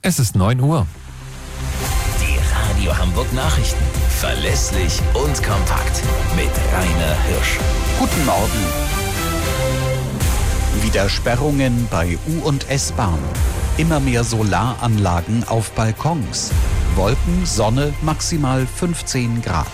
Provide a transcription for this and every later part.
Es ist 9 Uhr. Die Radio Hamburg Nachrichten. Verlässlich und kompakt. Mit Rainer Hirsch. Guten Morgen. Wieder Sperrungen bei U- und S-Bahn. Immer mehr Solaranlagen auf Balkons. Wolken, Sonne, maximal 15 Grad.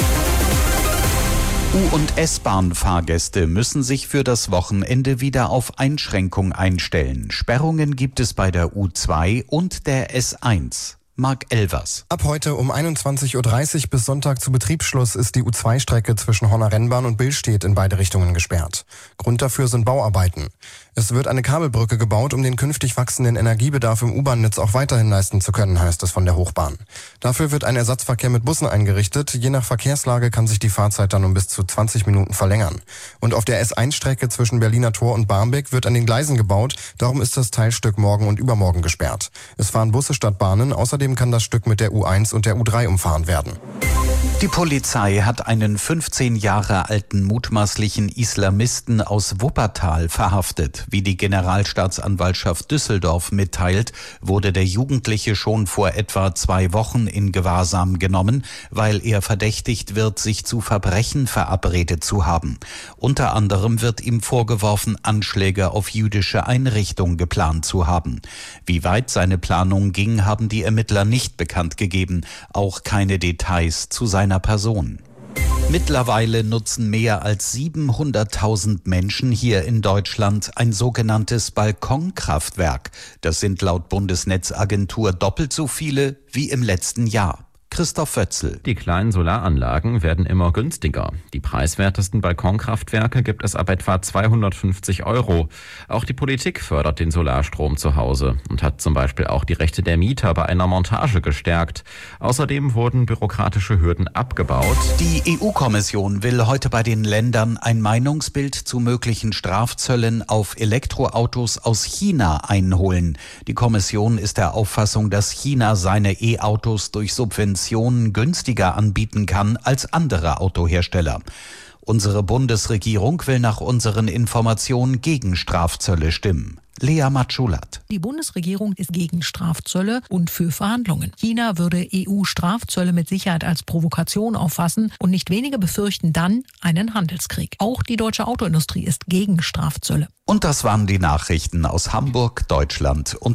U- und S-Bahn-Fahrgäste müssen sich für das Wochenende wieder auf Einschränkung einstellen. Sperrungen gibt es bei der U2 und der S1. Marc Elvers. Ab heute um 21.30 Uhr bis Sonntag zu Betriebsschluss ist die U2-Strecke zwischen Horner-Rennbahn und Billstedt in beide Richtungen gesperrt. Grund dafür sind Bauarbeiten. Es wird eine Kabelbrücke gebaut, um den künftig wachsenden Energiebedarf im U-Bahn-Netz auch weiterhin leisten zu können, heißt es von der Hochbahn. Dafür wird ein Ersatzverkehr mit Bussen eingerichtet. Je nach Verkehrslage kann sich die Fahrzeit dann um bis zu 20 Minuten verlängern. Und auf der S1-Strecke zwischen Berliner Tor und Barmbek wird an den Gleisen gebaut. Darum ist das Teilstück morgen und übermorgen gesperrt. Es fahren Busse statt Bahnen. Außerdem kann das Stück mit der U1 und der U3 umfahren werden. Die Polizei hat einen 15 Jahre alten mutmaßlichen Islamisten aus Wuppertal verhaftet. Wie die Generalstaatsanwaltschaft Düsseldorf mitteilt, wurde der Jugendliche schon vor etwa 2 Wochen in Gewahrsam genommen, weil er verdächtigt wird, sich zu Verbrechen verabredet zu haben. Unter anderem wird ihm vorgeworfen, Anschläge auf jüdische Einrichtungen geplant zu haben. Wie weit seine Planung ging, haben die Ermittler nicht bekannt gegeben, auch keine Details zu seiner Person. Mittlerweile nutzen mehr als 700.000 Menschen hier in Deutschland ein sogenanntes Balkonkraftwerk. Das sind laut Bundesnetzagentur doppelt so viele wie im letzten Jahr. Christoph Wötzl. Die kleinen Solaranlagen werden immer günstiger. Die preiswertesten Balkonkraftwerke gibt es ab etwa 250 €. Auch die Politik fördert den Solarstrom zu Hause und hat zum Beispiel auch die Rechte der Mieter bei einer Montage gestärkt. Außerdem wurden bürokratische Hürden abgebaut. Die EU-Kommission will heute bei den Ländern ein Meinungsbild zu möglichen Strafzöllen auf Elektroautos aus China einholen. Die Kommission ist der Auffassung, dass China seine E-Autos durch Subventionen günstiger anbieten kann als andere Autohersteller. Unsere Bundesregierung will nach unseren Informationen gegen Strafzölle stimmen. Lea Matschulat. Die Bundesregierung ist gegen Strafzölle und für Verhandlungen. China würde EU-Strafzölle mit Sicherheit als Provokation auffassen und nicht wenige befürchten dann einen Handelskrieg. Auch die deutsche Autoindustrie ist gegen Strafzölle. Und das waren die Nachrichten aus Hamburg, Deutschland und